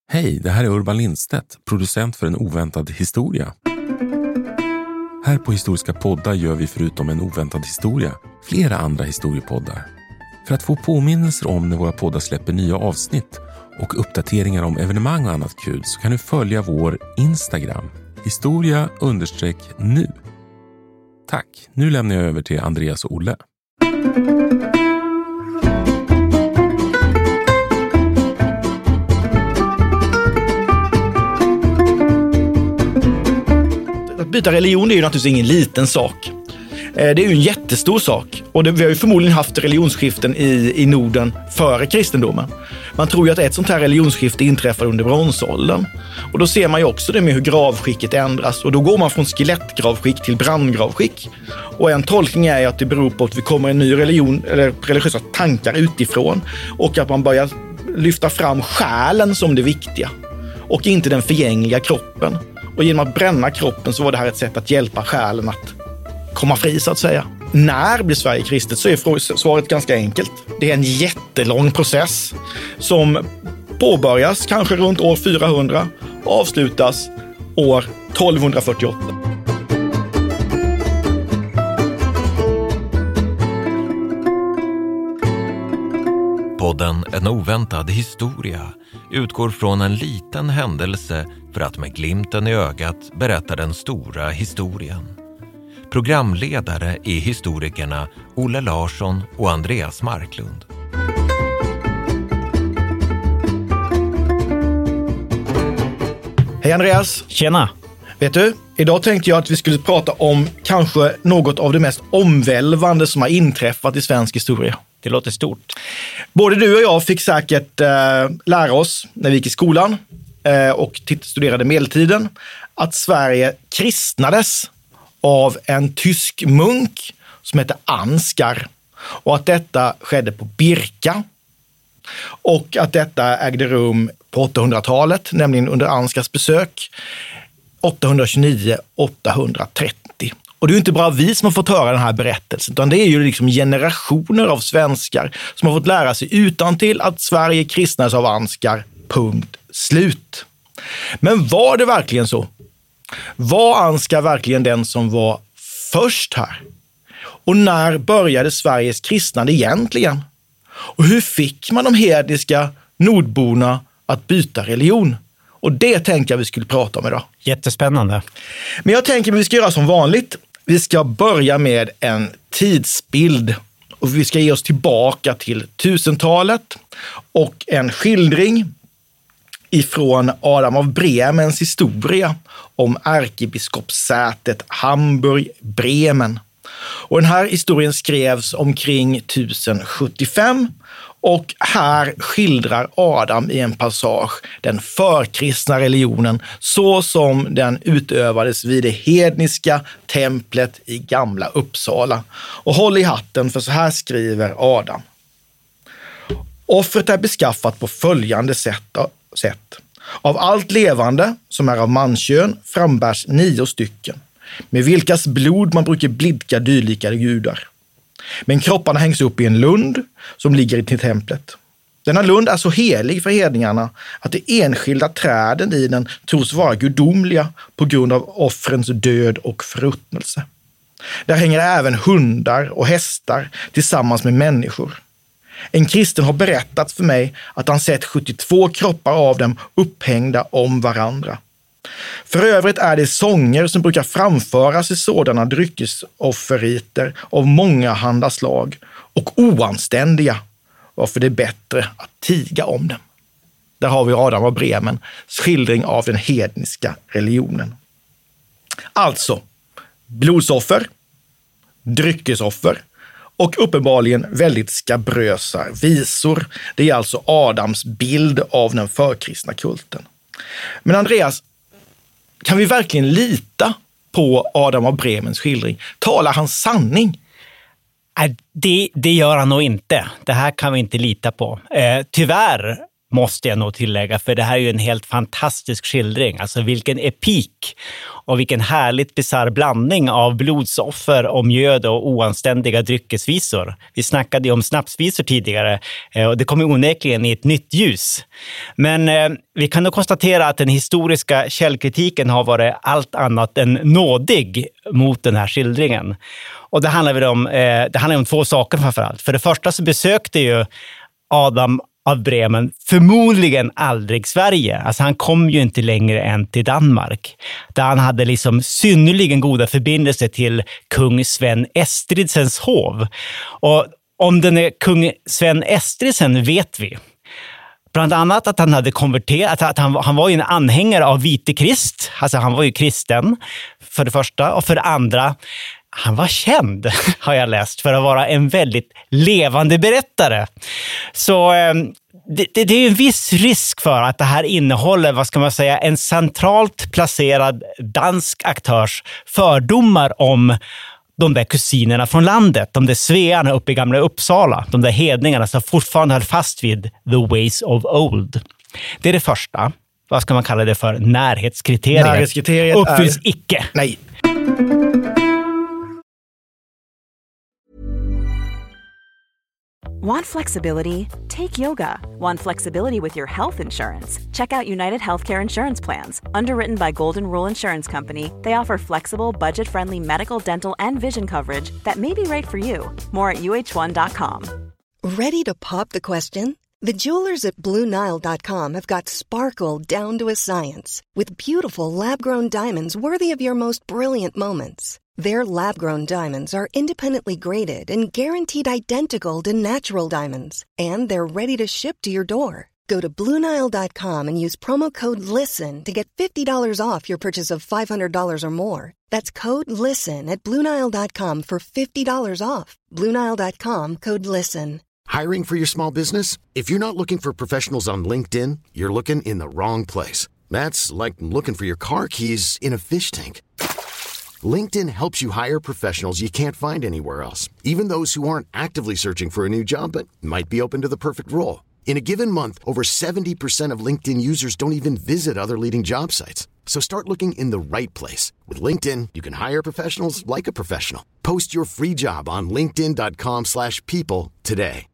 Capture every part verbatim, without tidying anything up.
Hej, det här är Urban Lindstedt, producent för En oväntad historia. Här på Historiska poddar gör vi förutom En oväntad historia flera andra historiepoddar. För att få påminnelser om när våra poddar släpper nya avsnitt och uppdateringar om evenemang och annat kul så kan du följa vår Instagram, historia understreck nu. Tack, nu lämnar jag över till Andreas och Olle. Att byta religion är ju naturligtvis ingen liten sak. Det är ju en jättestor sak. Och det, vi har ju förmodligen haft religionsskiften i, i Norden före kristendomen. Man tror ju att ett sånt här religionsskifte inträffar under bronsåldern. Och då ser man ju också det med hur gravskicket ändras. Och då går man från skelettgravskick till brandgravskick. Och en tolkning är att det beror på att vi kommer en ny religion eller religiösa tankar utifrån. Och att man börjar lyfta fram själen som det viktiga. Och inte den förgängliga kroppen. Och genom att bränna kroppen så var det här ett sätt att hjälpa själen att komma fri så att säga. När blir Sverige kristet så är svaret ganska enkelt. Det är en jättelång process som påbörjas kanske runt år fyrahundra och avslutas år tolvhundrafyrtioåtta. Podden En oväntad historia utgår från en liten händelse för att med glimten i ögat berätta den stora historien. Programledare är historikerna Olle Larsson och Andreas Marklund. Hej Andreas! Tjena! Vet du, idag tänkte jag att vi skulle prata om kanske något av det mest omvälvande som har inträffat i svensk historia. Det låter stort. Både du och jag fick säkert eh, lära oss när vi gick i skolan eh, och titt- studerade medeltiden att Sverige kristnades av en tysk munk som hette Ansgar och att detta skedde på Birka och att detta ägde rum på åttahundratalet, nämligen under Ansgars besök åttahundratjugonio åttahundratrettio. Och det är ju inte bara vi som har fått höra den här berättelsen, utan det är ju liksom generationer av svenskar som har fått lära sig utantill att Sverige kristnades av Ansgar, punkt slut. Men var det verkligen så? Var Ansgar verkligen den som var först här? Och när började Sveriges kristnande egentligen? Och hur fick man de hedniska nordborna att byta religion? Och det tänker jag vi skulle prata om idag. Jättespännande. Men jag tänker att vi ska göra som vanligt. Vi ska börja med en tidsbild och vi ska ge oss tillbaka till tusentalet och en skildring ifrån Adam av Bremens historia om ärkebiskopssätet Hamburg-Bremen. Och den här historien skrevs omkring tusen sjuttiofem och här skildrar Adam i en passage den förkristna religionen så som den utövades vid det hedniska templet i Gamla Uppsala. Och håll i hatten, för så här skriver Adam. Offret är beskaffat på följande sätt. sätt. Av allt levande som är av manskön frambärs nio stycken, med vilkas blod man brukar blidka dylika gudar. Men kropparna hängs upp i en lund som ligger i till templet. Denna lund är så helig för hedningarna att de enskilda träden i den tros vara gudomliga på grund av offrens död och förruttnelse. Där hänger även hundar och hästar tillsammans med människor. En kristen har berättat för mig att han sett sjuttiotvå kroppar av dem upphängda om varandra. För övrigt är det sånger som brukar framföras i sådana dryckesofferriter av många handa slag och oanständiga, varför det är bättre att tiga om dem. Där har vi Adam av Bremen, skildring av den hedniska religionen. Alltså, blodsoffer, dryckesoffer och uppenbarligen väldigt skabrösa visor. Det är alltså Adams bild av den förkristna kulten. Men Andreas, kan vi verkligen lita på Adam av Bremens skildring? Talar han sanning? Nej, det, det gör han nog inte. Det här kan vi inte lita på. Eh, tyvärr måste jag nog tillägga, för det här är ju en helt fantastisk skildring. Alltså vilken epik och vilken härligt bizarr blandning av blodsoffer, omjöd och oanständiga dryckesvisor. Vi snackade ju om snapsvisor tidigare och det kommer onekligen i ett nytt ljus. Men eh, vi kan nog konstatera att den historiska källkritiken har varit allt annat än nådig mot den här skildringen. Och det handlar väl om, eh, det handlar om två saker framförallt. För det första så besökte ju Adam av Bremen förmodligen aldrig Sverige. Alltså han kom ju inte längre än till Danmark. Där han hade liksom synnerligen goda förbindelser till kung Sven Estridsens hov. Och om den är kung Sven Estridsen vet vi. Bland annat att han hade konverterat, att han, han var ju en anhängare av Vite Krist. Alltså han var ju kristen för det första. Och för det andra, han var känd, har jag läst, för att vara en väldigt levande berättare. Så eh, det, det är en viss risk för att det här innehåller, vad ska man säga, en centralt placerad dansk aktörs fördomar om de där kusinerna från landet, de där svearna uppe i gamla Uppsala, de där hedningarna som fortfarande höll fast vid the ways of old. Det är det första. Vad ska man kalla det för? Närhetskriteriet. Närhetskriteriet uppfylls är... icke. Nej. Want flexibility? Take yoga. Want flexibility with your health insurance? Check out United Healthcare Insurance Plans. Underwritten by Golden Rule Insurance Company, they offer flexible, budget-friendly medical, dental, and vision coverage that may be right for you. More at U H one dot com. Ready to pop the question? The jewelers at Blue Nile dot com have got sparkle down to a science with beautiful lab-grown diamonds worthy of your most brilliant moments. Their lab-grown diamonds are independently graded and guaranteed identical to natural diamonds. And they're ready to ship to your door. Go to Blue Nile dot com and use promo code LISTEN to get fifty dollars off your purchase of five hundred dollars or more. That's code LISTEN at Blue Nile dot com for fifty dollars off. Blue Nile dot com, code LISTEN. Hiring for your small business? If you're not looking for professionals on LinkedIn, you're looking in the wrong place. That's like looking for your car keys in a fish tank. LinkedIn helps you hire professionals you can't find anywhere else, even those who aren't actively searching for a new job but might be open to the perfect role. In a given month, over seventy percent of LinkedIn users don't even visit other leading job sites. So start looking in the right place. With LinkedIn, you can hire professionals like a professional. Post your free job on linkedin dot com slash people today.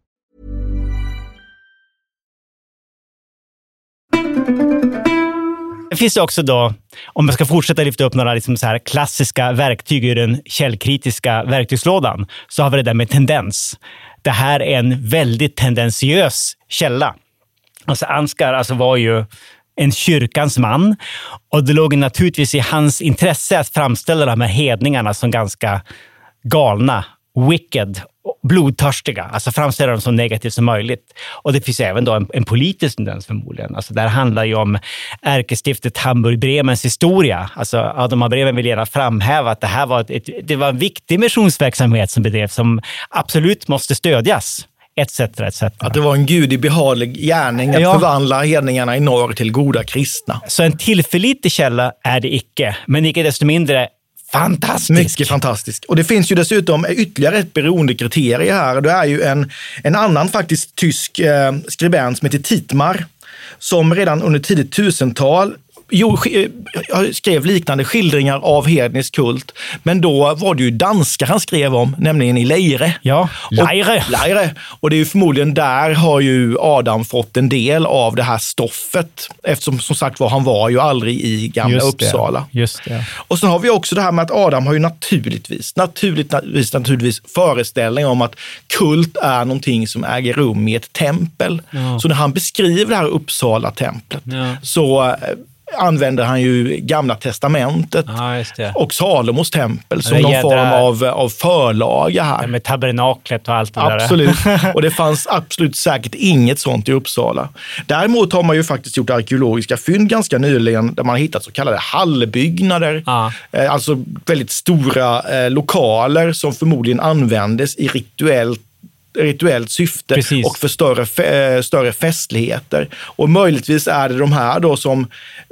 Det finns också då, om man ska fortsätta lyfta upp några liksom så här klassiska verktyg ur den källkritiska verktygslådan, så har vi det där med tendens. Det här är en väldigt tendensiös källa. Alltså Ansgar alltså var ju en kyrkans man, och det låg naturligtvis i hans intresse att framställa de här hedningarna som ganska galna, wicked, blodtörstiga, alltså framställa dem så negativt som möjligt. Och det finns även då en, en politisk tendens förmodligen. Alltså där handlar ju om ärkestiftet Hamburg-Bremens historia. Alltså Adam av Bremen vill gärna framhäva att det här var, ett, ett, det var en viktig missionsverksamhet som bedrevs, som absolut måste stödjas. Etc, et cetera. Att det var en gudi behaglig gärning att ja. förvandla hedningarna i norr till goda kristna. Så en tillförlitlig källa är det icke, men icke desto mindre fantastisk. Mycket fantastisk. Och det finns ju dessutom ytterligare ett beroendekriterie här. Det är ju en, en annan faktiskt tysk eh, skribent som heter Titmar, som redan under tidigt tusental Jo, jag skrev liknande skildringar av hednisk kult, men då var det ju danskar han skrev om, nämligen i Lejre. Ja, Lejre. Och, Lejre. Och det är ju förmodligen där har ju Adam fått en del av det här stoffet, eftersom som sagt var han var ju aldrig i gamla Just Uppsala. Det. Just det. Och sen har vi också det här med att Adam har ju naturligtvis, naturligtvis, naturligtvis föreställning om att kult är någonting som äger rum i ett tempel. Ja. Så när han beskriver det här Uppsala-templet ja. så använder han ju Gamla testamentet ja, och Salomos tempel som någon form av, av förlaga här. Ja, med tabernaklet och allt det absolut. där. Och det fanns absolut säkert inget sånt i Uppsala. Däremot har man ju faktiskt gjort arkeologiska fynd ganska nyligen där man har hittat så kallade hallbyggnader. Ja. Alltså väldigt stora eh, lokaler som förmodligen användes i rituellt rituellt syfte. Precis. Och för större, större festligheter. Och möjligtvis är det de här då som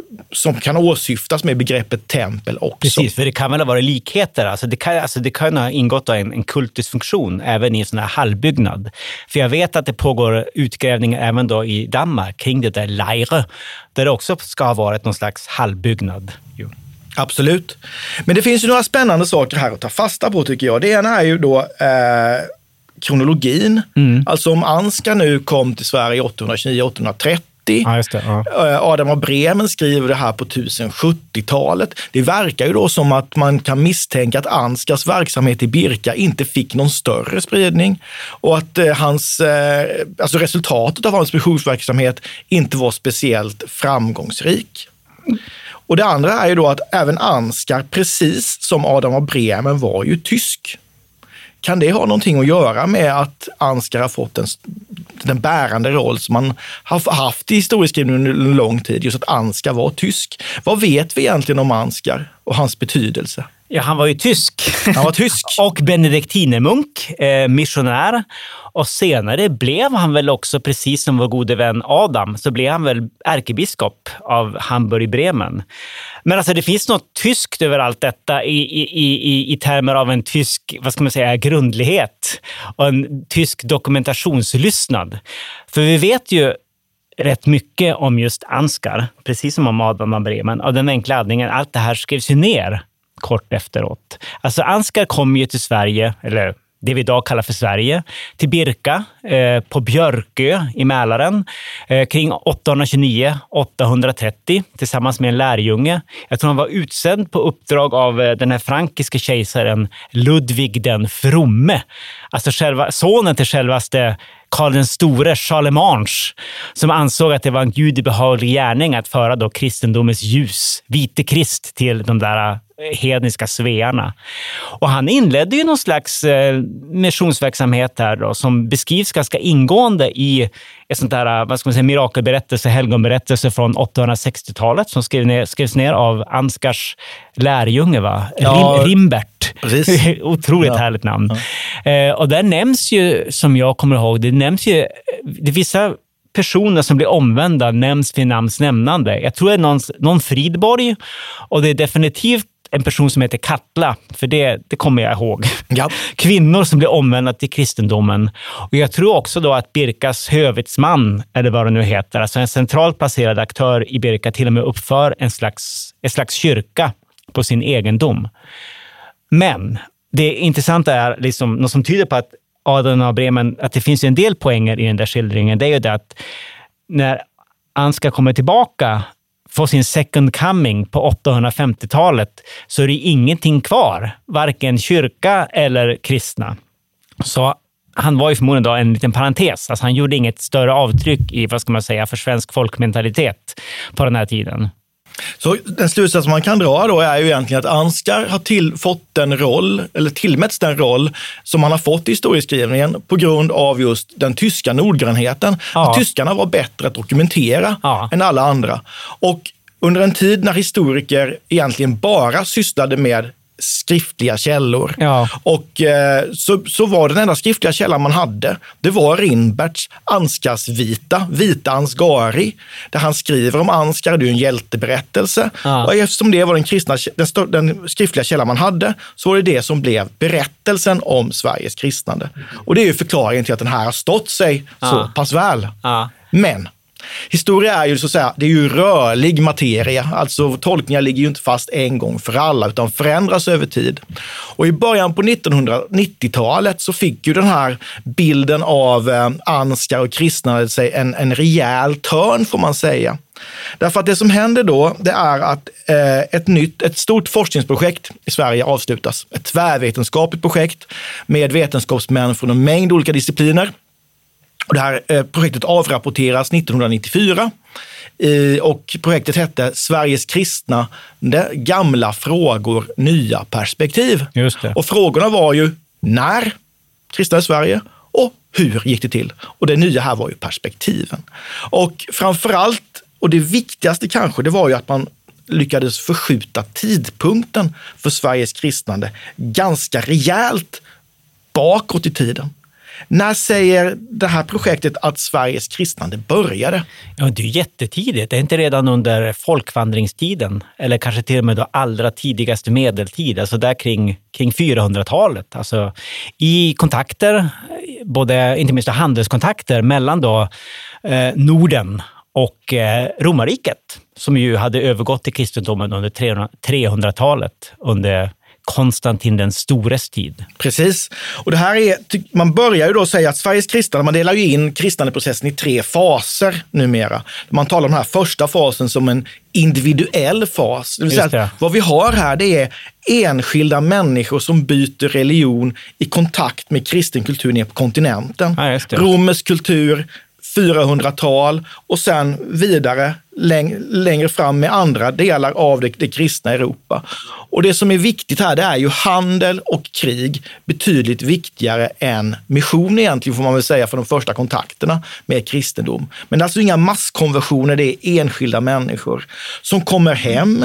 som kan åsyftas med begreppet tempel också. Precis, för det kan väl vara likheter. Alltså det, kan, alltså det kan ha ingått en, en kultusfunktion även i en sån här halvbyggnad. För jag vet att det pågår utgrävningar även då i Danmark kring det där Lejre, där det också ska ha varit någon slags halvbyggnad. Jo. Absolut. Men det finns ju några spännande saker här att ta fasta på tycker jag. Det ena är ju då eh, kronologin. Mm. Alltså om Ansgar nu kom till Sverige åttahundratjugonio åttahundratrettio. Ja, just det, ja. Adam av Bremen skriver det här på tusen-sjuttiotalet. Det verkar ju då som att man kan misstänka att Ansgars verksamhet i Birka inte fick någon större spridning och att eh, hans, eh, alltså resultatet av hans missionsverksamhet inte var speciellt framgångsrik. Och det andra är ju då att även Ansgar, precis som Adam av Bremen, var ju tysk. Kan det ha någonting att göra med att Ansgar har fått en, den bärande roll som man har haft i historieskrivningen under en lång tid, just att Ansgar var tysk? Vad vet vi egentligen om Ansgar och hans betydelse? Ja, han var ju tysk. Han var tysk. Och benediktinermunk, eh, missionär. Och senare blev han väl också, precis som vår gode vän Adam, så blev han väl ärkebiskop av Hamburg-Bremen. Men alltså det finns något tyskt över allt detta i, i, i, i termer av en tysk, vad ska man säga, grundlighet och en tysk dokumentationslystnad. För vi vet ju rätt mycket om just Ansgar, precis som om Adam av Bremen, av den enkla anledningen allt det här skrevs ju ner kort efteråt. Alltså Ansgar kom ju till Sverige, eller det vi idag kallar för Sverige, till Birka eh, på Björkö i Mälaren eh, kring åttahundratjugonio åttahundratrettio tillsammans med en lärjunge. Jag tror han var utsänd på uppdrag av eh, den här frankiske kejsaren Ludvig den Fromme. Alltså själva, sonen till självaste Karl den store, Charlemagne, som ansåg att det var en gudibehaglig gärning att föra då kristendomens ljus, vite Krist, till de där hedniska svearna. Och han inledde ju någon slags eh, missionsverksamhet här då, som beskrivs ganska ingående i ett sånt där, vad ska man säga, mirakelberättelse, helgonberättelse från åttahundrasextiotalet som skrev ner, skrevs ner av Ansgars lärjunge, va? Ja, Rim, Rimbert. Precis. Otroligt ja. härligt namn. Ja. Eh, och där nämns ju, som jag kommer ihåg, det nämns ju det vissa personer som blir omvända nämns vid namns nämnande. Jag tror det är någon, någon Fridborg, och det är definitivt en person som heter Katla, för det, det kommer jag ihåg. Ja. Kvinnor som blir omvända till kristendomen. Och jag tror också då att Birkas hövitsman, eller vad det nu heter, alltså en centralt placerad aktör i Birka, till och med uppför en slags, en slags kyrka på sin egendom. Men det intressanta är liksom något som tyder på att Adam av Bremen, att det finns en del poänger i den där skildringen. Det är ju det att när Ansgar kommer tillbaka få sin second coming på åttahundrafemtiotalet, så är det ingenting kvar, varken kyrka eller kristna. Så han var ju förmodligen då en liten parentes. Alltså han gjorde inget större avtryck i, vad ska man säga, för svensk folkmentalitet på den här tiden. Så den slutsats man kan dra då är ju egentligen att Ansgar har till, fått den roll, eller tillmätts den roll som han har fått i historieskrivningen på grund av just den tyska noggrannheten. Ja. Att tyskarna var bättre att dokumentera ja. än alla andra. Och under en tid när historiker egentligen bara sysslade med skriftliga källor. Ja. Och eh, så, så var den enda skriftliga källan man hade, det var Rimberts Anskarsvita, Vita Ansgari, där han skriver om Ansgar, det är ju en hjälteberättelse. Ja. Och eftersom det var den, kristna, den, stö, den skriftliga källan man hade, så var det det som blev berättelsen om Sveriges kristnande. Och det är ju förklaringen till att den här har stått sig ja. så pass väl. Ja. Men historia är ju så att säga, det är ju rörlig materia, alltså tolkningar ligger ju inte fast en gång för alla utan förändras över tid. Och i början på nittonhundranittiotalet så fick ju den här bilden av eh, Ansgar och kristnandet sig en, en rejäl törn, får man säga. Därför att det som händer då, det är att eh, ett nytt, ett stort forskningsprojekt i Sverige avslutas. Ett tvärvetenskapligt projekt med vetenskapsmän från en mängd olika discipliner. Och det här eh, projektet avrapporteras nittonhundranittiofyra eh, och projektet hette Sveriges kristna, gamla frågor, nya perspektiv. Just det. Och frågorna var ju när kristna i Sverige och hur gick det till? Och det nya här var ju perspektiven. Och framförallt, och det viktigaste kanske, det var ju att man lyckades förskjuta tidpunkten för Sveriges kristnande ganska rejält bakåt i tiden. När säger det här projektet att Sveriges kristnande började? Ja, det är jättetidigt. Det är inte redan under folkvandringstiden eller kanske till och med då allra tidigaste medeltid, alltså där kring, kring fyrahundratalet. Alltså i kontakter, både inte minst handelskontakter mellan då eh, Norden och eh, romarriket, som ju hade övergått till kristendomen under trehundratalet under Konstantin den stores tid. Precis. Och det här är, man börjar ju då säga att Sveriges kristna, man delar ju in kristnadeprocessen i tre faser numera. Man talar om den här första fasen som en individuell fas. Det vill säga att vad vi har här, det är enskilda människor som byter religion i kontakt med kristen kultur ner på kontinenten. Ja, romersk kultur, fyrahundratal och sen vidare läng- längre fram med andra delar av det, det kristna Europa. Och det som är viktigt här, det är ju handel och krig betydligt viktigare än mission egentligen, får man väl säga, för de första kontakterna med kristendom. Men det är alltså inga masskonversioner, det är enskilda människor som kommer hem,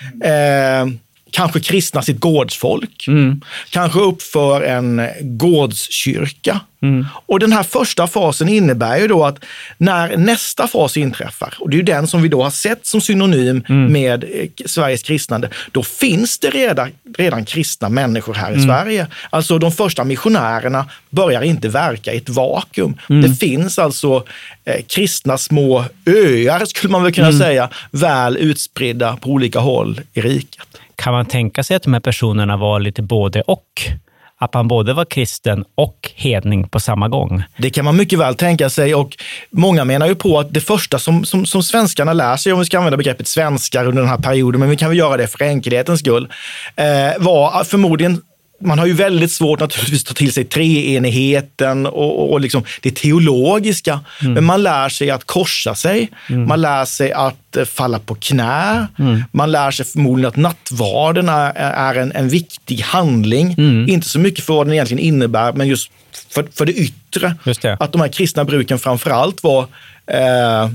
eh, kanske kristna sitt gårdsfolk, mm. kanske uppför en gårdskyrka. Mm. Och den här första fasen innebär ju då att när nästa fas inträffar, och det är ju den som vi då har sett som synonym mm. med Sveriges kristnande, då finns det redan, redan kristna människor här i mm. Sverige. Alltså de första missionärerna börjar inte verka i ett vakuum. Mm. Det finns alltså eh, kristna små öar, skulle man väl kunna mm. säga, väl utspridda på olika håll i riket. Kan man tänka sig att de här personerna var lite både och? Att man både var kristen och hedning på samma gång? Det kan man mycket väl tänka sig, och många menar ju på att det första som, som, som svenskarna lär sig, om vi ska använda begreppet svenskar under den här perioden, men vi kan väl göra det för enkelhetens skull, eh, var förmodligen, man har ju väldigt svårt naturligtvis att ta till sig treenigheten och, och, och liksom det teologiska. Mm. Men man lär sig att korsa sig. Mm. Man lär sig att falla på knä. Mm. Man lär sig förmodligen att nattvarden är, är en, en viktig handling. Mm. Inte så mycket för vad den egentligen innebär, men just för, för det yttre. Just det. Att de här kristna bruken framförallt var... Eh,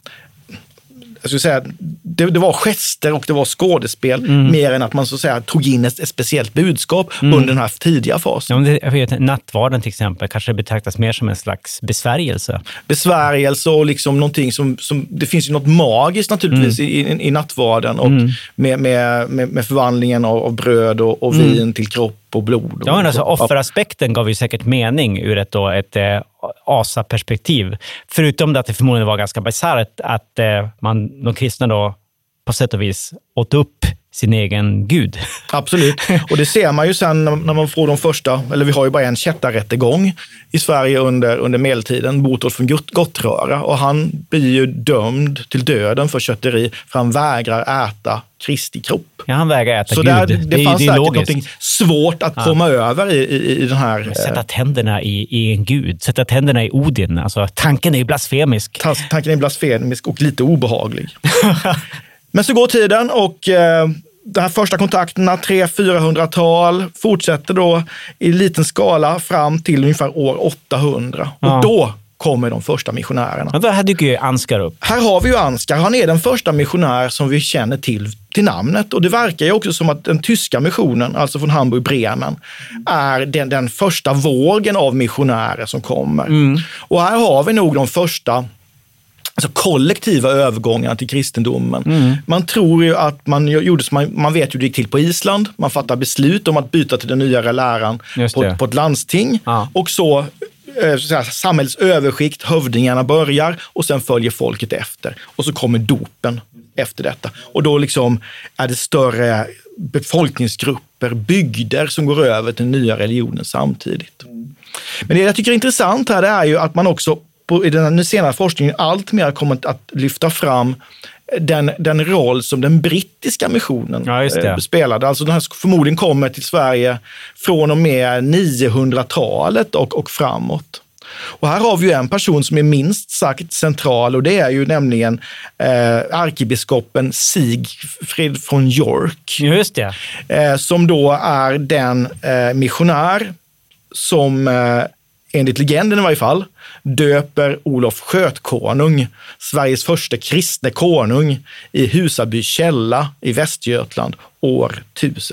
Jag skulle säga, det, det var gester och det var skådespel mm. mer än att man så att säga tog in ett, ett speciellt budskap mm. under den här tidiga fasen. Ja, jag vet, nattvarden till exempel kanske betraktas mer som en slags besvärjelse. Besvärjelse och liksom någonting som, som det finns ju något magiskt naturligtvis mm. i, i, i nattvarden och mm. med, med, med, med förvandlingen av, av bröd och, och vin mm. till kropp och blod. Och ja, men alltså offeraspekten gav ju säkert mening ur ett, då, ett eh, asaperspektiv. Förutom att det förmodligen var ganska bisarrt att eh, man, de kristna då på sätt och vis åt upp sin egen gud. Absolut. Och det ser man ju sen när man får de första, eller vi har ju bara en kättarrättegång i Sverige under, under medeltiden, Botolt från Gottröra, och han blir ju dömd till döden för kötteri för han vägrar äta Kristi kropp. Ja, han vägrar äta så Gud. Där, det, det fanns det säkert logiskt. Något svårt att ja. komma över i, i, i den här... Sätta tänderna i, i en gud. Sätta tänderna i Odin. Alltså, tanken är ju blasfemisk. Tanken är blasfemisk och lite obehaglig. Men så går tiden och eh, de här första kontakterna, tre fyrahundratal, fortsätter då i liten skala fram till ungefär år åttahundra. Ja. Och då kommer de första missionärerna. Ja, här dyker ju Ansgar upp. Här har vi ju Ansgar. Han är den första missionär som vi känner till till namnet. Och det verkar ju också som att den tyska missionen, alltså från Hamburg-Bremen, är den, den första vågen av missionärer som kommer. Mm. Och här har vi nog de första alltså kollektiva övergångarna till kristendomen. Mm. Man tror ju att man gjorde som man, man vet hur det gick till på Island. Man fattar beslut om att byta till den nyare läran på, på ett landsting. Ah. Och så Så samhällets överskikt, hövdingarna börjar och sen följer folket efter. Och så kommer dopen efter detta. Och då liksom är det större befolkningsgrupper, bygder som går över till den nya religionen samtidigt. Men det jag tycker är intressant här det är ju att man också på, i den senare forskningen allt mer kommer att lyfta fram den, den roll som den brittiska missionen ja, spelade. Alltså den här förmodligen kommer till Sverige från och med niohundratalet och, och framåt. Och här har vi ju en person som är minst sagt central och det är ju nämligen eh, ärkebiskopen Sigfrid från York. Just det. Eh, som då är den eh, missionär som eh, enligt legenden i varje fall, döper Olof Skötkonung, Sveriges första kristne konung, i Husaby källa i Västergötland år tusen åtta.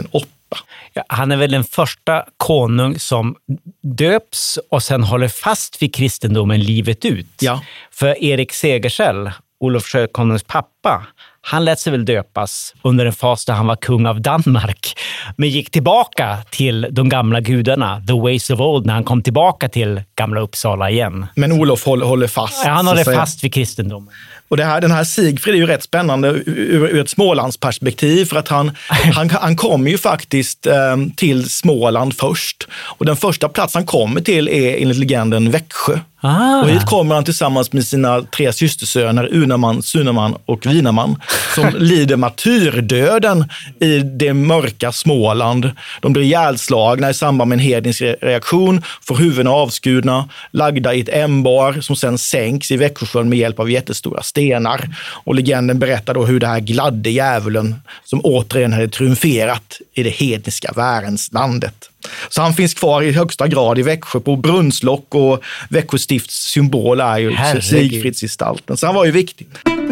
pappa. Ja, han är väl den första konung som döps och sen håller fast vid kristendomen livet ut. Ja. För Erik Segersäll, Olof Skötkonungs pappa, han lät sig väl döpas under en fas där han var kung av Danmark, men gick tillbaka till de gamla gudarna, the ways of old, när han kom tillbaka till gamla Uppsala igen. Men Olof håller, håller fast. Ja, han håller fast vid kristendomen. Och det här, den här Sigfrid är ju rätt spännande ur, ur ett Smålandsperspektiv, för att han, han, han kommer ju faktiskt eh, till Småland först. Och den första plats han kommer till är enligt legenden Växjö. Ah. Och hit kommer han tillsammans med sina tre systersöner Unaman, Sunaman och Vinaman, som lider martyrdöden i det mörka Småland. De blir ihjälslagna i samband med en hednisk reaktion, får huvudena avskurna, lagda i ett ämbar som sen sänks i Växjösjön med hjälp av jättestora stenar. Och legenden berättar då hur det här gladde djävulen som återigen hade triumferat i det hedniska Värenslandet. Så han finns kvar i högsta grad i Växjö på brunnslock, och Växjö stifts symbol är ju Sigfridsgestalten. Så han var ju viktig.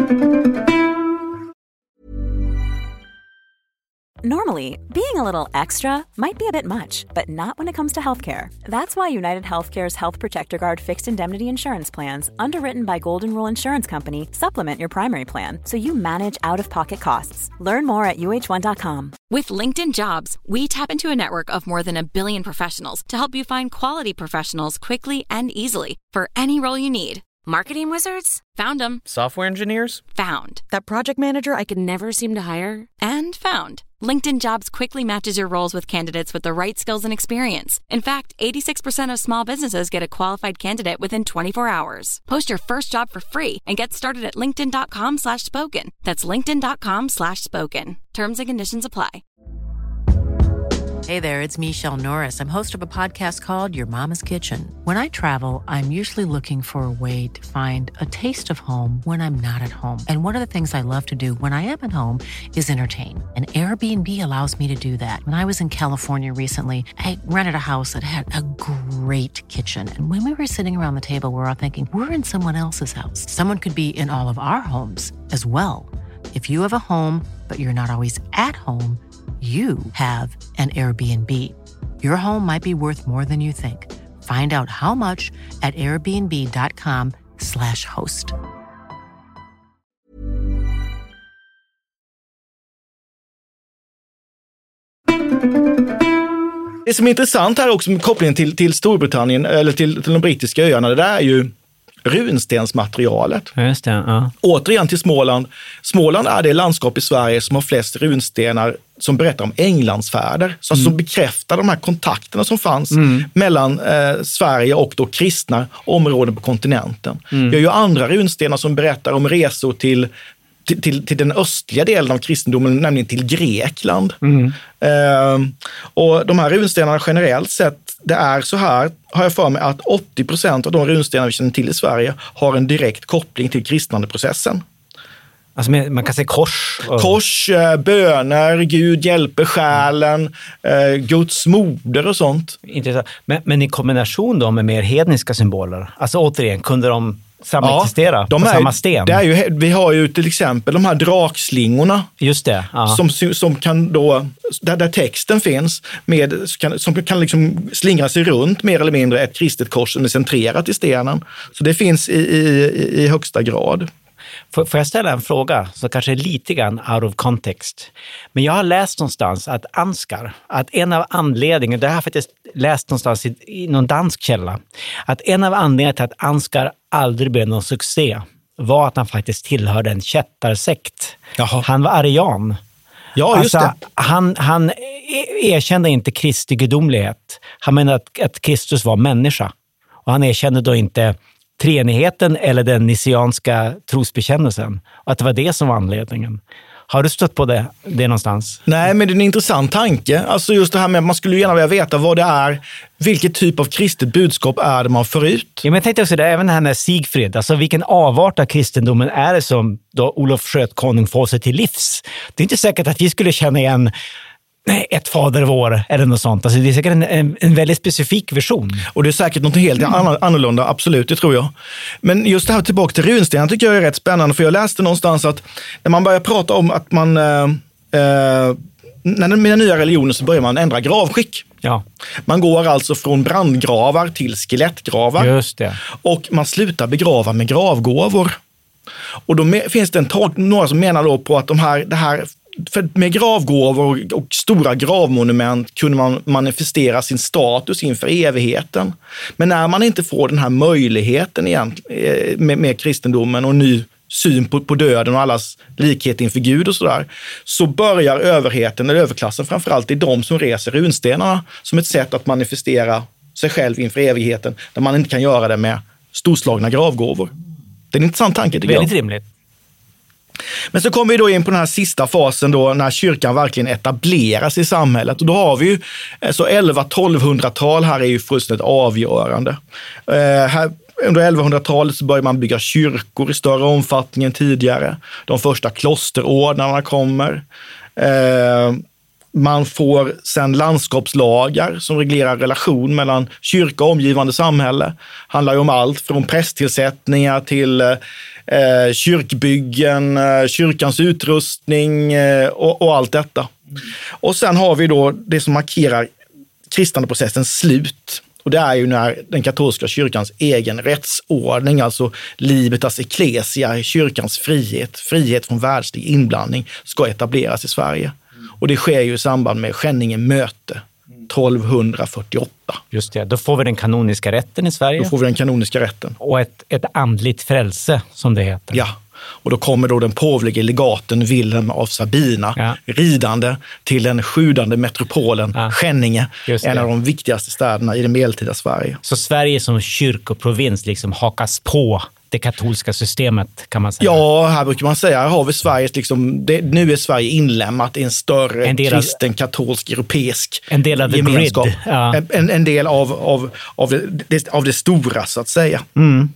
Normally, being a little extra might be a bit much, but not when it comes to healthcare. That's why United Healthcare's Health Protector Guard fixed indemnity insurance plans, underwritten by Golden Rule Insurance Company, supplement your primary plan so you manage out-of-pocket costs. Learn more at U H one dot com. With LinkedIn Jobs, we tap into a network of more than a billion professionals to help you find quality professionals quickly and easily for any role you need. Marketing wizards? Found them. Software engineers? Found. That project manager I could never seem to hire? And found. LinkedIn Jobs quickly matches your roles with candidates with the right skills and experience. In fact, eighty-six percent of small businesses get a qualified candidate within twenty-four hours. Post your first job for free and get started at linkedin.com slash spoken. That's linkedin.com slash spoken. Terms and conditions apply. Hey there, it's Michelle Norris. I'm host of a podcast called Your Mama's Kitchen. When I travel, I'm usually looking for a way to find a taste of home when I'm not at home. And one of the things I love to do when I am at home is entertain. And Airbnb allows me to do that. When I was in California recently, I rented a house that had a great kitchen. And when we were sitting around the table, we were all thinking, we're in someone else's house. Someone could be in all of our homes as well. If you have a home, but you're not always at home, you have an Airbnb. Your home might be worth more than you think. Find out how much at airbnb.com slash host. Det som är intressant här också med kopplingen till, till Storbritannien eller till, till de brittiska öarna, det där är ju runstensmaterialet. Just det, ja. Återigen till Småland. Småland är det landskap i Sverige som har flest runstenar som berättar om Englandsfärder. Så mm. som bekräftar de här kontakterna som fanns mm. mellan eh, Sverige och då kristna områden på kontinenten. Mm. Vi har ju andra runstenar som berättar om resor till Till, till, till den östliga delen av kristendomen, nämligen till Grekland. Mm. Eh, och de här runstenarna generellt sett, det är så här, har jag för mig, att åttio procent av de runstenar vi känner till i Sverige har en direkt koppling till kristnandeprocessen. Alltså man kan säga kors. Och... Kors, eh, böner, Gud hjälper själen, eh, Guds moder och sånt. Intressant. Men, men i kombination då med mer hedniska symboler, alltså återigen, kunde de samexistera ja, de på är, samma sten? Det är ju, vi har ju till exempel de här drakslingorna. Just det. Ja. Som, som kan då, där, där texten finns, med, kan, som kan liksom slingra sig runt mer eller mindre ett kristet kors som är centrerat i stenen. Så det finns i, i, i högsta grad. Får jag ställa en fråga som kanske är lite grann out of context. Men jag har läst någonstans att Ansgar, att en av anledningarna, det har jag faktiskt läst någonstans i, i någon dansk källa, att en av anledningarna till att Ansgar aldrig blev någon succé var att han faktiskt tillhörde en kättarsekt. Jaha. Han var arian. Ja, just alltså, det. Han, han erkände inte Kristi gudomlighet. Han menade att, att Kristus var människa. Och han erkände då inte treenigheten eller den niceanska trosbekännelsen. Och att det var det som var anledningen. Har du stött på det, det någonstans? Nej, men det är en intressant tanke. Alltså just det här med att man skulle gärna vilja veta vad det är, vilket typ av kristet budskap är det man får ut. Ja, men jag tänkte också det, även det här med Sigfrid. Alltså vilken avart av kristendomen är det som då Olof Skötkonung får sig till livs? Det är inte säkert att vi skulle känna igen Nej, ett fader vår eller något sånt. Alltså det är säkert en, en, en väldigt specifik version. Och det är säkert något helt mm. annorlunda, absolut, det tror jag. Men just det här tillbaka till runstenar tycker jag är rätt spännande. För jag läste någonstans att när man börjar prata om att man... Eh, när med den nya religionen så börjar man ändra gravskick. Ja. Man går alltså från brandgravar till skelettgravar. Just det. Och man slutar begrava med gravgåvor. Och då me- finns det en tolk- några som menar då på att de här, det här för med gravgåvor och stora gravmonument kunde man manifestera sin status inför evigheten. Men när man inte får den här möjligheten igen, med, med kristendomen och ny syn på, på döden och allas likhet inför Gud och sådär, så börjar överheten, eller överklassen framförallt, det är de som reser runstenarna som ett sätt att manifestera sig själv inför evigheten, där man inte kan göra det med storslagna gravgåvor. Det är en intressant tanke, tycker jag. Väldigt rimligt. Men så kommer vi då in på den här sista fasen då, när kyrkan verkligen etableras i samhället. Och då har vi ju så elva-tolvhundratal här är ju fullständigt avgörande. Eh, här, under elvahundratalet så börjar man bygga kyrkor i större omfattning än tidigare. De första klosterordnarna kommer. Eh, man får sen landskapslagar som reglerar relation mellan kyrka och omgivande samhälle. Handlar ju om allt från prästtillsättningar till eh, kyrkbyggen, eh, kyrkans utrustning eh, och, och allt detta. Mm. Och sen har vi då det som markerar kristandeprocessens slut. Och det är ju när den katolska kyrkans egen rättsordning, alltså libertas ecclesia, kyrkans frihet, frihet från världslig inblandning, ska etableras i Sverige. Och det sker ju i samband med Skänninge möte tolvhundrafyrtioåtta. Just det, då får vi den kanoniska rätten i Sverige. Då får vi den kanoniska rätten. Och ett, ett andligt frälse, som det heter. Ja, och då kommer då den påvlige legaten Wilhelm av Sabina ja. ridande till den sjudande metropolen ja. Skänninge, en av de viktigaste städerna i det medeltida Sverige. Så Sverige som kyrkoprovins liksom hakas på det katolska systemet, kan man säga. Ja, här brukar man säga, här har vi Sverige liksom, det, nu är Sverige inlämnat i en större en kristen, av, katolsk, europeisk en del av gemenskap. Grid. Ja. En, en del av, av, av, det, av det stora, så att säga. Mm.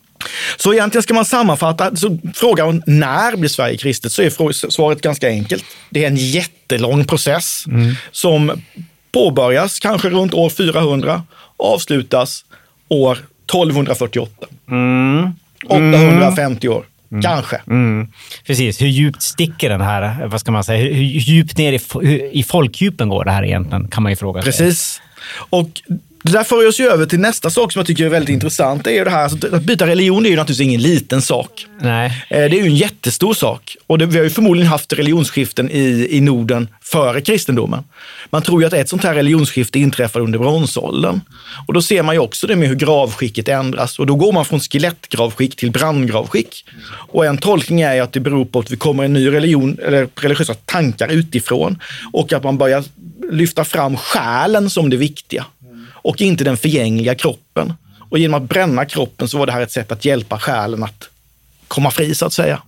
Så egentligen ska man sammanfatta, så frågan när blir Sverige kristet, så är svaret ganska enkelt. Det är en jättelång process mm. som påbörjas kanske runt år fyrahundra och avslutas år tolvhundrafyrtioåtta. Mm. åttahundrafemtio år, mm. kanske. Mm. Precis, hur djupt sticker den här, vad ska man säga, hur, hur djupt ner i, hur, i folkdjupen går det här egentligen, kan man ju fråga sig. Precis, och det där för oss ju över till nästa sak som jag tycker är väldigt intressant. Det är ju det här, alltså, att byta religion är ju naturligtvis ingen liten sak. Nej. Det är ju en jättestor sak. Och det, vi har ju förmodligen haft religionsskiften i, i Norden före kristendomen. Man tror ju att ett sånt här religionsskifte inträffar under bronsåldern. Och då ser man ju också det med hur gravskicket ändras. Och då går man från skelettgravskick till brandgravskick. Och en tolkning är att det beror på att vi kommer en ny religion, eller religiösa tankar utifrån. Och att man börjar lyfta fram själen som det viktiga. Och inte den förgängliga kroppen. Och genom att bränna kroppen så var det här ett sätt att hjälpa själen att komma fri, så att säga.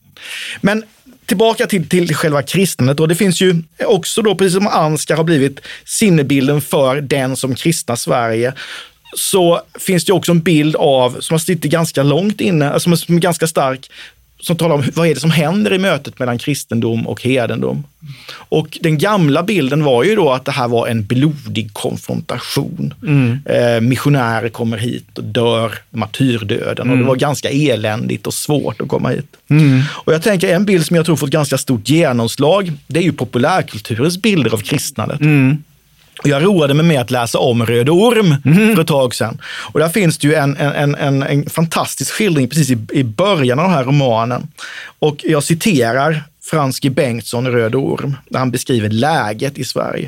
Men tillbaka till, till själva kristendet. Och det finns ju också då, precis som Ansgar har blivit sinnebilden för den som kristnar Sverige, så finns det också en bild av, som har sitter ganska långt inne, som är ganska stark, som talar om vad är det som händer i mötet mellan kristendom och hedendom. Och den gamla bilden var ju då att det här var en blodig konfrontation. Mm. Eh, missionärer kommer hit och dör martyrdöden. Mm. Och det var ganska eländigt och svårt att komma hit. Mm. Och jag tänker en bild som jag tror fått ganska stort genomslag, det är ju populärkulturens bilder av kristnandet. Mm. Jag roade mig med att läsa om Röde Orm mm. för ett tag sedan. Och där finns det ju en, en, en, en fantastisk skildring precis i, i början av den här romanen. Och jag citerar Frans G. Bengtsson, Röde Orm, där han beskriver läget i Sverige.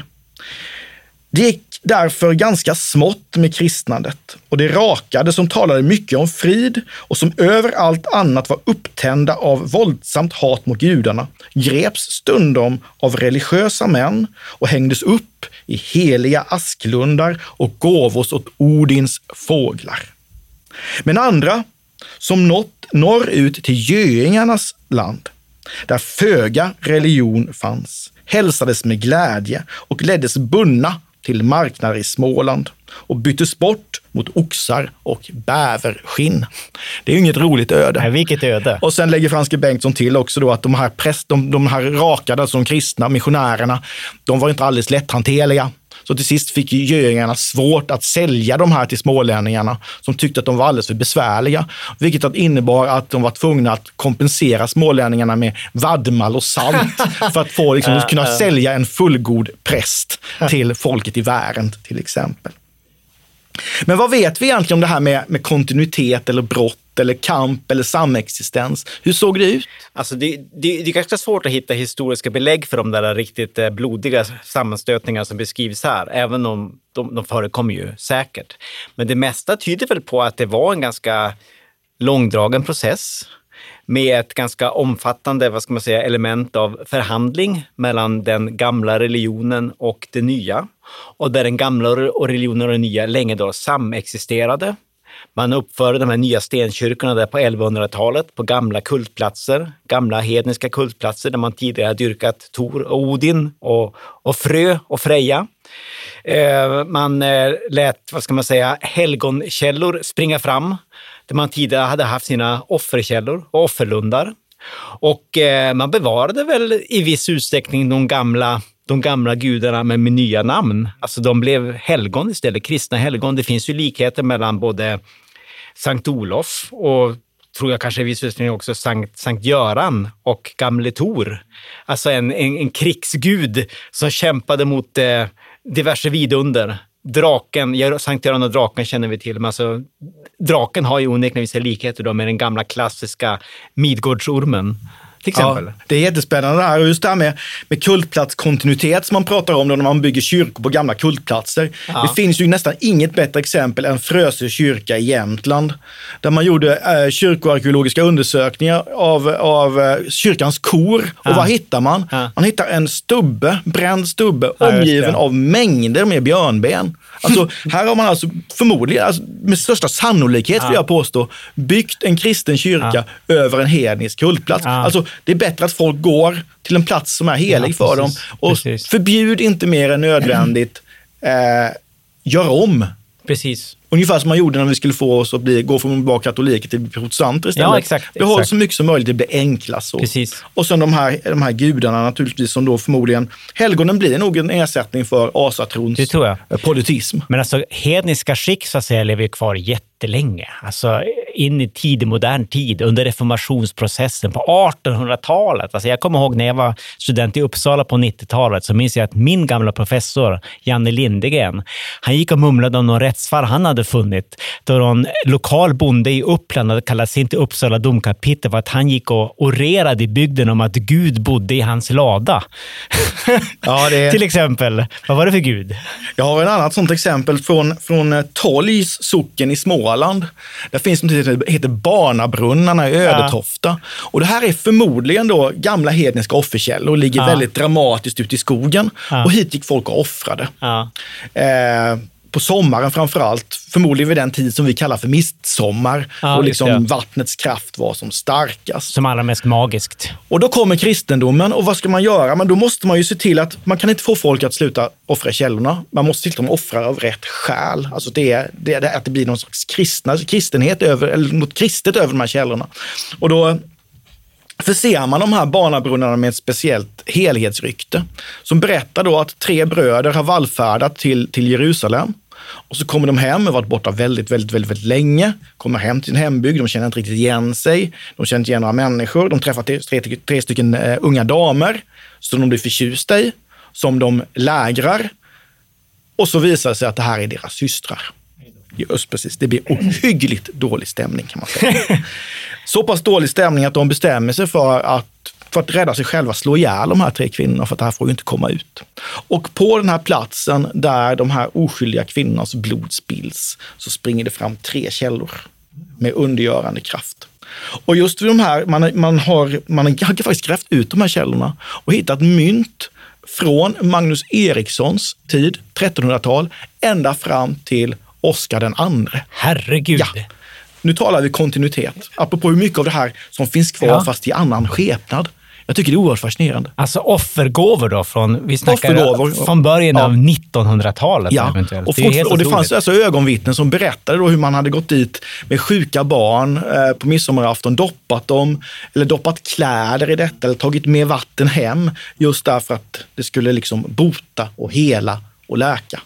Det gick därför ganska smått med kristnandet, och det rakade som talade mycket om frid och som över allt annat var upptända av våldsamt hat mot gudarna, greps stundom av religiösa män och hängdes upp i heliga asklundar och gåvos åt Odins fåglar. Men andra, som nått norrut till göingarnas land, där föga religion fanns, hälsades med glädje och leddes bunna till marknader i Småland och byttes bort mot oxar och bäverskinn. Det är ju inget roligt öde. Nej, vilket öde. Och sen lägger Frans G. Bengtsson till också då att de här, präst, de, de här rakade, alltså de kristna missionärerna, de var inte alldeles lätthanterliga. Så till sist fick ju göingarna svårt att sälja de här till smålänningarna som tyckte att de var alldeles för besvärliga. Vilket att innebar att de var tvungna att kompensera smålänningarna med vadmal och salt för att få liksom, kunna sälja en fullgod präst till folket i Värend till exempel. Men vad vet vi egentligen om det här med, med kontinuitet eller brott eller kamp eller samexistens? Hur såg det ut? Alltså det, det, det är ganska svårt att hitta historiska belägg för de där riktigt blodiga sammanstötningar som beskrivs här, även om de, de förekommer ju säkert. Men det mesta tyder väl på att det var en ganska långdragen process med ett ganska omfattande, vad ska man säga, element av förhandling mellan den gamla religionen och det nya. Och där den gamla religionen och det nya länge då samexisterade. Man uppförde de här nya stenkyrkorna där på elvahundratalet på gamla kultplatser, gamla hedniska kultplatser där man tidigare hade dyrkat Tor och Odin och, och Frö och Freja. Eh, man eh, lät, vad ska man säga, helgonkällor springa fram där man tidigare hade haft sina offerkällor och offerlundar. Och eh, man bevarade väl i viss utsträckning de gamla de gamla gudarna med, med nya namn. Alltså de blev helgon istället, kristna helgon. Det finns ju likheter mellan både Sankt Olof och tror jag kanske i viss utsträckning också Sankt, Sankt Göran och gamle Tor. Alltså en, en, en krigsgud som kämpade mot eh, diverse vidunder. Draken, Sankt Göran och draken känner vi till, men alltså draken har ju onekligen vissa likheter då med den gamla klassiska Midgårdsormen. Till exempel. Ja, det är jättespännande det här. Och just det här med, med kultplatskontinuitet som man pratar om då när man bygger kyrkor på gamla kultplatser. Ja. Det finns ju nästan inget bättre exempel än Frösö kyrka i Jämtland. Där man gjorde eh, kyrkoarkeologiska undersökningar av, av eh, kyrkans kor. Och ja. Vad hittar man? Ja. Man hittar en stubbe, bränd stubbe, ja, omgiven av mängder med björnben. Alltså, här har man alltså förmodligen, alltså, med största sannolikhet vill jag påstå, byggt en kristen kyrka ja. över en hednisk kultplats. Ja. Alltså, det är bättre att folk går till en plats som är helig ja, för dem. Och precis. Förbjud inte mer än nödvändigt. Eh, gör om. Precis. Ungefär som man gjorde när vi skulle få oss att bli, gå från att vara katoliker till protestanter istället. Ja, exakt. Behåll exakt. så mycket som möjligt, det blir enklast så. Precis. Och sen de här, de här gudarna naturligtvis som då förmodligen, helgonen blir nog en ersättning för asatrons det tror jag. politism. Men alltså hedniska skick så att säga lever kvar jättelänge. Alltså in i tidig modern tid under reformationsprocessen på artonhundratalet. Alltså jag kommer ihåg när jag var student i Uppsala på nittiotalet så minns jag att min gamla professor Janne Lindegren, han gick och mumlade om någon rättsfall han hade funnit då någon lokal bonde i Uppland hade kallat sig till Uppsala domkapitel för att han gick och orerade i bygden om att Gud bodde i hans lada. Ja, det är... Till exempel. Vad var det för Gud? Jag har en annat sånt exempel från, från Tolgs socken i Småland. Där finns något som heter Barnabrunnarna i Ödetofta. Ja. Och det här är förmodligen då gamla hedniska offerkällor och ligger ja. väldigt dramatiskt ute i skogen. Ja. Och hit gick folk och offrade. Ja. Eh, på sommaren framförallt, förmodligen vid den tid som vi kallar för midsommar ja, och liksom vattnets kraft var som starkast. Som allra mest magiskt. Och då kommer kristendomen och vad ska man göra? Men då måste man ju se till att man kan inte få folk att sluta offra källorna. Man måste se till att de offrar av rätt skäl. Alltså det är, det är att det blir någon slags kristna, kristenhet över, eller något kristet över de här källorna. Och då förser man de här barnabrunnarna med ett speciellt helhetsrykte som berättar då att tre bröder har vallfärdat till, till Jerusalem. Och så kommer de hem och varit borta väldigt, väldigt, väldigt, väldigt länge. Kommer hem till sin hembygd, de känner inte riktigt igen sig. De känner inte igen några människor. De träffar tre, tre, tre stycken uh, unga damer som de blir förtjusta i, som de lägrar. Och så visar det sig att det här är deras systrar. Just precis, det blir ohyggligt dålig stämning kan man säga. Så pass dålig stämning att de bestämmer sig för att för att rädda sig själva slå ihjäl de här tre kvinnorna för att det här får ju inte komma ut. Och på den här platsen där de här oskyldiga kvinnornas blod spills så springer det fram tre källor med undergörande kraft. Och just för de här, man, man, har, man har faktiskt grävt ut de här källorna och hittat mynt från Magnus Erikssons tid, trettonhundratal, ända fram till Oscar den andre. Herregud! Ja. Nu talar vi kontinuitet. Apropå hur mycket av det här som finns kvar ja. fast i annan skepnad. Jag tycker det är oerhört fascinerande. Alltså offergåvor då från, vi snackar från början ja. av nittonhundratalet ja. eventuellt. Och, det, är och det fanns alltså ögonvittnen som berättade då hur man hade gått dit med sjuka barn eh, på midsommarafton, doppat dem eller doppat kläder i detta eller tagit med vatten hem just därför att det skulle liksom bota och hela och läka.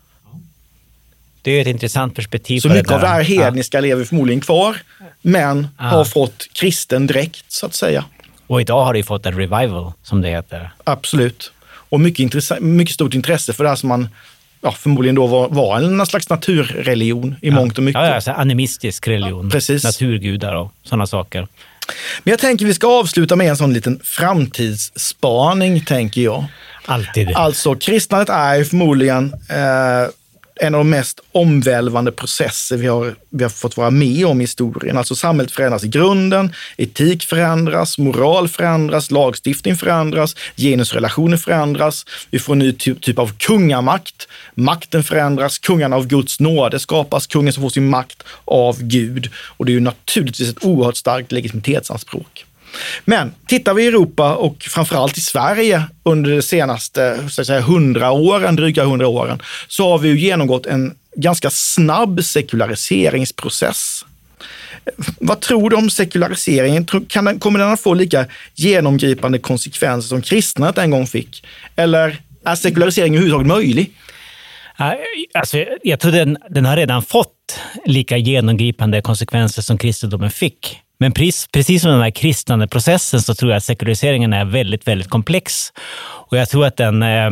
Det är ett intressant perspektiv. Så mycket det av det här hedniska ja. lever förmodligen kvar, men ja. har fått kristen dräkt så att säga. Och idag har det fått en revival, som det heter. Absolut. Och mycket, intresse- mycket stort intresse för det här som man ja, förmodligen då var, var en slags naturreligion i ja. mångt och mycket. Ja, alltså animistisk religion. Ja, precis. Naturgudar och sådana saker. Men jag tänker vi ska avsluta med en sån liten framtidsspaning, tänker jag. Alltid. Alltså, kristnandet är ju förmodligen eh, en av de mest omvälvande processer vi har, vi har fått vara med om i historien. Alltså samhället förändras i grunden, etik förändras, moral förändras, lagstiftning förändras, genusrelationer förändras. Vi får en ny ty- typ av kungamakt. Makten förändras, kungarna av Guds nåde skapas, kungen som får sin makt av Gud. Och det är ju naturligtvis ett oerhört starkt legitimitetsanspråk. Men tittar vi i Europa och framförallt i Sverige under de senaste så att säga, hundra åren, dryga hundra åren, så har vi ju genomgått en ganska snabb sekulariseringsprocess. Vad tror du om sekulariseringen? Kan den, kommer den att få lika genomgripande konsekvenser som kristnandet en gång fick? Eller är sekulariseringen överhuvudtaget möjlig? Alltså, jag tror den, den har redan fått lika genomgripande konsekvenser som kristendomen fick. Men precis, precis som den här kristnande processen så tror jag att sekulariseringen är väldigt, väldigt komplex. Och jag tror att den, eh,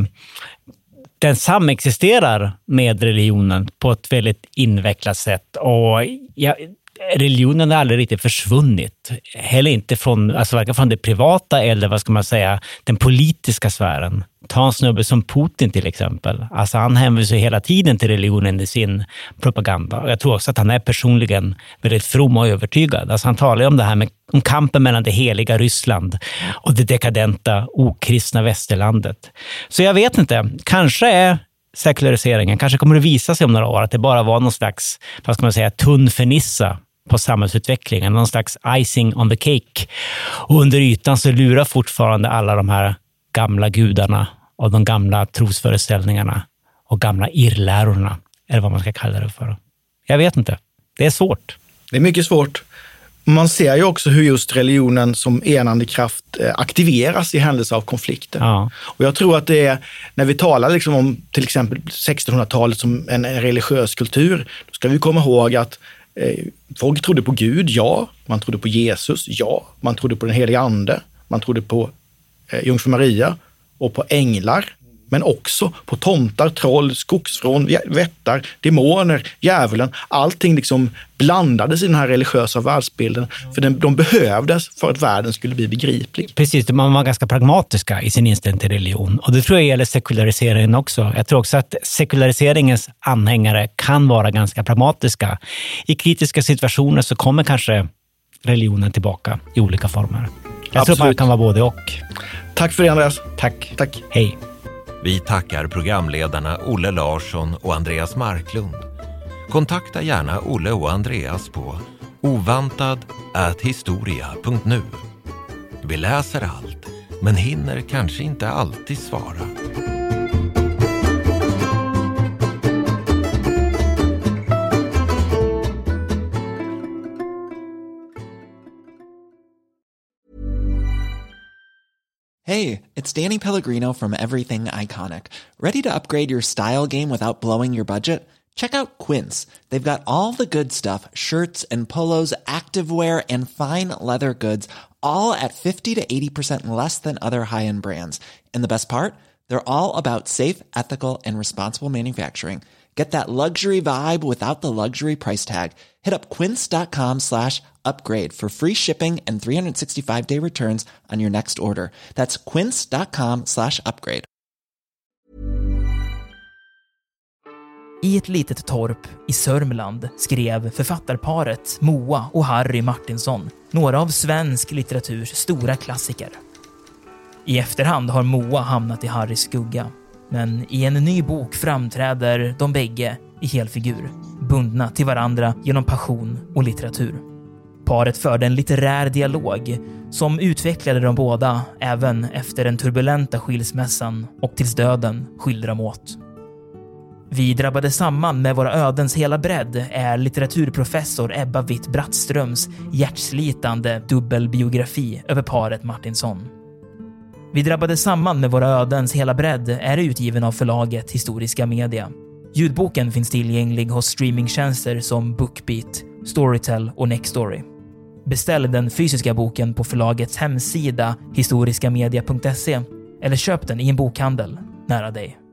den samexisterar med religionen på ett väldigt invecklat sätt. Och ja, religionen har aldrig riktigt försvunnit. Heller inte från, alltså varken från det privata eller vad ska man säga, den politiska sfären. Ta en snubbe som Putin till exempel. Alltså han hänvisar hela tiden till religionen i sin propaganda. Och jag tror också att han är personligen väldigt from och övertygad. Alltså han talar om det här med om kampen mellan det heliga Ryssland och det dekadenta, okristna västerlandet. Så jag vet inte, kanske är sekulariseringen, kanske kommer det visa sig om några år att det bara var någon slags, vad ska man säga, tunn fernissa på samhällsutvecklingen, någon slags icing on the cake. Och under ytan så lurar fortfarande alla de här gamla gudarna och de gamla trosföreställningarna och gamla irrlärorna, eller vad man ska kalla det för. Jag vet inte. Det är svårt. Det är mycket svårt. Man ser ju också hur just religionen som enande kraft aktiveras i händelse av konflikter. Ja. Och jag tror att det är, när vi talar liksom om till exempel sextonhundratalet som en religiös kultur, då ska vi komma ihåg att eh, folk trodde på Gud, ja. Man trodde på Jesus, ja. Man trodde på den heliga ande. Man trodde på eh, Jungfru Maria och på änglar. Men också på tomtar, troll, skogsvrån, vättar, demoner, djävulen. Allting liksom blandades i den här religiösa världsbilden. För den, de behövdes för att världen skulle bli begriplig. Precis, man var ganska pragmatiska i sin inställning till religion. Och det tror jag gäller sekulariseringen också. Jag tror också att sekulariseringens anhängare kan vara ganska pragmatiska. I kritiska situationer så kommer kanske religionen tillbaka i olika former. Jag Absolut. tror man kan vara både och. Tack för det, Andreas. Tack. Tack. Hej. Vi tackar programledarna Olle Larsson och Andreas Marklund. Kontakta gärna Olle och Andreas på ovantad at historia punkt nu. Vi läser allt, men hinner kanske inte alltid svara. Hey, it's Danny Pellegrino from Everything Iconic. Ready to upgrade your style game without blowing your budget? Check out Quince. They've got all the good stuff, shirts and polos, activewear, and fine leather goods, all at fifty to eighty percent less than other high-end brands. And the best part? They're all about safe, ethical, and responsible manufacturing. Get that luxury vibe without the luxury price tag. Hit up quince.com slash upgrade for free shipping and three sixty-five day returns on your next order. That's quince.com slash upgrade. I ett litet torp i Sörmland skrev författarparet Moa och Harry Martinsson några av svensk litteraturs stora klassiker. I efterhand har Moa hamnat i Harrys skugga, men i en ny bok framträder de bägge i helfigur, bundna till varandra genom passion och litteratur. Paret förde en litterär dialog som utvecklade de båda även efter den turbulenta skilsmässan och tills döden skilde dem åt. Vi drabbade samman med våra ödens hela bredd är litteraturprofessor Ebba Witt-Brattströms hjärtslitande dubbelbiografi över paret Martinsson. Vi drabbade samman med våra ödens hela bredd är utgiven av förlaget Historiska Media. Ljudboken finns tillgänglig hos streamingtjänster som Bookbeat, Storytel och Nextory. Beställ den fysiska boken på förlagets hemsida historiskamedia punkt se eller köp den i en bokhandel nära dig.